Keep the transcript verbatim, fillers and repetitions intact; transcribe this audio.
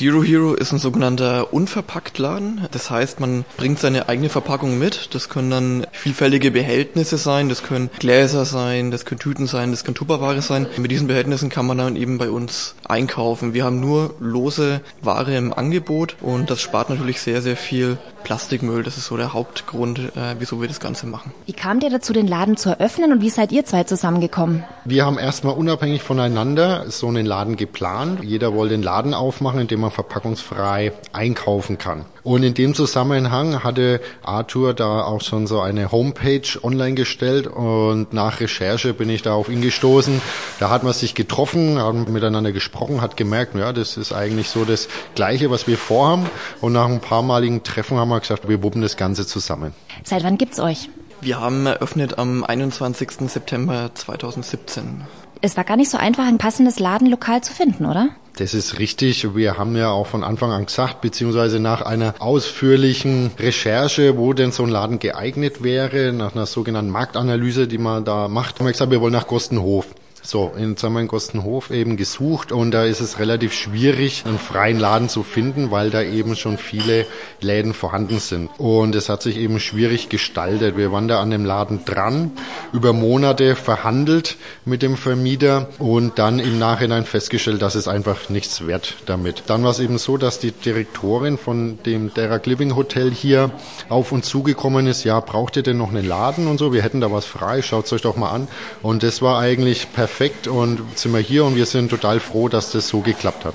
Zero Hero ist ein sogenannter Unverpacktladen. Das heißt, man bringt seine eigene Verpackung mit. Das können dann vielfältige Behältnisse sein, das können Gläser sein, das können Tüten sein, das kann Tupperware sein. Mit diesen Behältnissen kann man dann eben bei uns einkaufen. Wir haben nur lose Ware im Angebot und das spart natürlich sehr, sehr viel Plastikmüll. Das ist so der Hauptgrund, äh, wieso wir das Ganze machen. Wie kamt ihr dazu, den Laden zu eröffnen und wie seid ihr zwei zusammengekommen? Wir haben erstmal unabhängig voneinander so einen Laden geplant. Jeder wollte den Laden aufmachen, in dem man verpackungsfrei einkaufen kann. Und in dem Zusammenhang hatte Arthur da auch schon so eine Homepage online gestellt und nach Recherche bin ich da auf ihn gestoßen. Da hat man sich getroffen, haben miteinander gesprochen, hat gemerkt, ja, das ist eigentlich so das Gleiche, was wir vorhaben. Und nach ein paar maligen Treffen haben wir gesagt, wir wuppen das Ganze zusammen. Seit wann gibt's euch? Wir haben eröffnet am einundzwanzigsten September zweitausendsiebzehn. Es war gar nicht so einfach, ein passendes Ladenlokal zu finden, oder? Das ist richtig. Wir haben ja auch von Anfang an gesagt, beziehungsweise nach einer ausführlichen Recherche, wo denn so ein Laden geeignet wäre, nach einer sogenannten Marktanalyse, die man da macht, haben wir gesagt, wir wollen nach Gostenhof. So, jetzt haben wir in Gostenhof eben gesucht und da ist es relativ schwierig, einen freien Laden zu finden, weil da eben schon viele Läden vorhanden sind. Und es hat sich eben schwierig gestaltet. Wir waren da an dem Laden dran, über Monate verhandelt mit dem Vermieter und dann im Nachhinein festgestellt, dass es einfach nichts wert damit. Dann war es eben so, dass die Direktorin von dem Derac Living Hotel hier auf uns zugekommen ist, ja, braucht ihr denn noch einen Laden und so? Wir hätten da was frei, schaut's euch doch mal an. Und das war eigentlich perfekt. Perfekt und sind wir hier und wir sind total froh, dass das so geklappt hat.